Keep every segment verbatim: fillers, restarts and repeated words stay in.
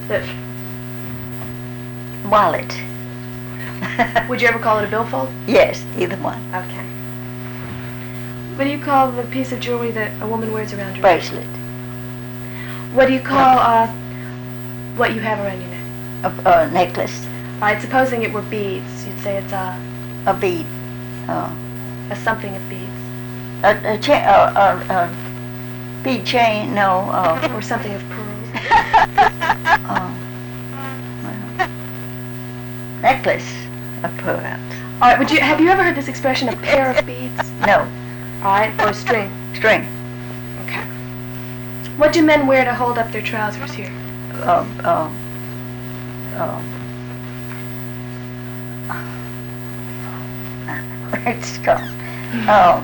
The, wallet. would you ever call it a billfold? Yes, either one. Okay. What do you call the piece of jewelry that a woman wears around her neck? Bracelet. What do you call uh, what you have around your neck? A, a necklace. All right, supposing it were beads, you'd say it's a, A bead. Oh. a something of beads. A, a, cha- a, a, a bead chain, no. Uh, Or something of pearls. uh, well, necklace of pearls. All right, would you, have you ever heard this expression, a pair of beads? No. All right, or a string. String. Okay. What do men wear to hold up their trousers here? Um, um, um, it's gone. Oh,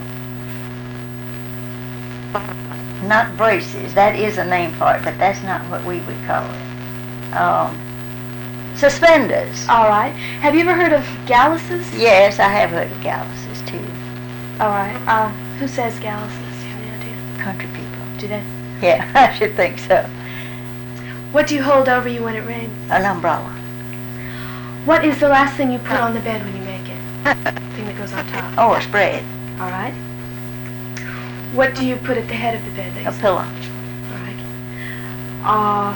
not braces. That is a name for it, but that's not what we would call it. Um, suspenders. All right. Have you ever heard of galluses? Yes, I have heard of galluses too. All right. Uh, who says galluses? Do you have any idea? Country people. Do they? Yeah, I should think so. What do you hold over you when it rains? An umbrella. What is the last thing you put on the bed when you make it? The thing that goes on top. Oh, a spread. All right. What do you put at the head of the bed? That you A said? pillow. All right. Uh,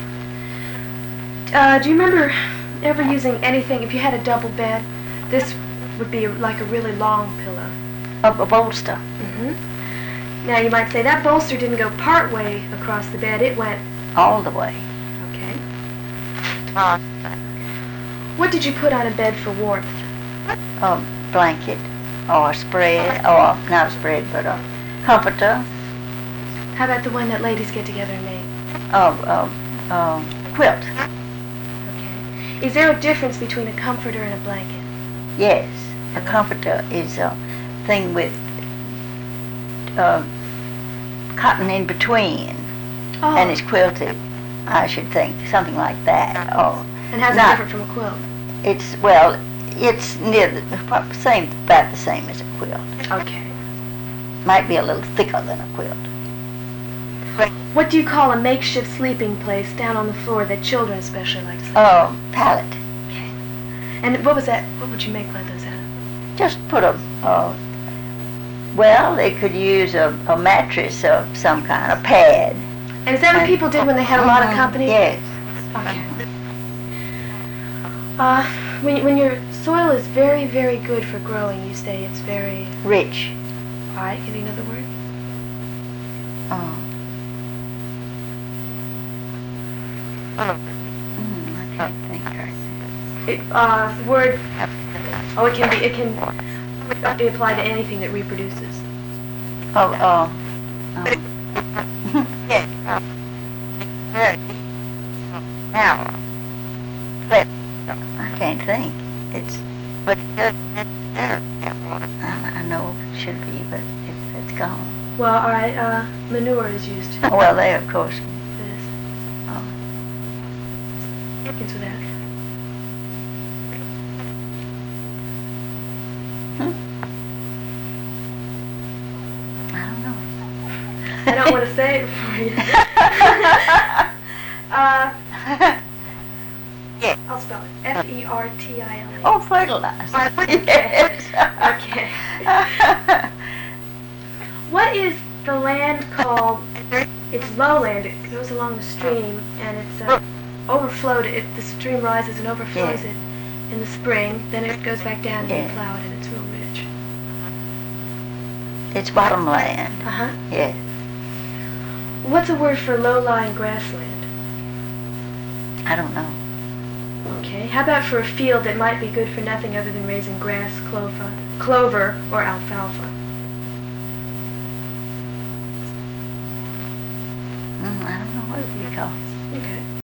uh, do you remember ever using anything, if you had a double bed, this would be like a really long pillow. A, a bolster. Mm-hmm. Now you might say that bolster didn't go part way across the bed, it went, All the way. okay. What did you put on a bed for warmth? A blanket or a spread, or not a spread, but a comforter. How about the one that ladies get together and make? A, a, a quilt. Okay. Is there a difference between a comforter and a blanket? Yes, a comforter is a thing with uh, cotton in between, Oh. and it's quilted. I should think something like that. Or And how's not- it different from a quilt? it's well, it's near the prob- same, about the same as a quilt. Okay. Might be a little thicker than a quilt. What do you call a makeshift sleeping place down on the floor that children especially like to sleep? Oh, pallet. Okay. And what was that? What would you make one of those out of? Just put a, uh, well, they could use a, a mattress of some kind, a pad. And is that what And- people did when they had a lot of Mhm, company? Yes. Okay. Uh, when, when your soil is very, very good for growing, you say it's very... Rich. All right, give me another word. Oh. Mm, I can't think right. It, uh, the word... Oh, it can be... It can be applied to anything that reproduces. Oh, oh. oh. Now, but I can't think. It's, but I, I know it should be, but it's, it's gone. Well, all right, uh, manure is used. Oh, well, there, of course. This. Oh. Begins with F. Hmm? I don't know. I don't want to say it for you. uh, Yeah. I'll spell it. F E R T I L A. Oh, fertilizer. Yes. Okay. What is the land called? It's lowland. It goes along the stream, and it's uh, overflowed. It, the stream rises and overflows Yeah. it in the spring. Then it goes back down and you Yeah. plow it, and it's real rich. It's bottomland. Uh huh. Yes. What's a word for low-lying grassland? I don't know. Okay. How about for a field that might be good for nothing other than raising grass, clover, clover, or alfalfa? Mm, I don't know what it would be called. Okay.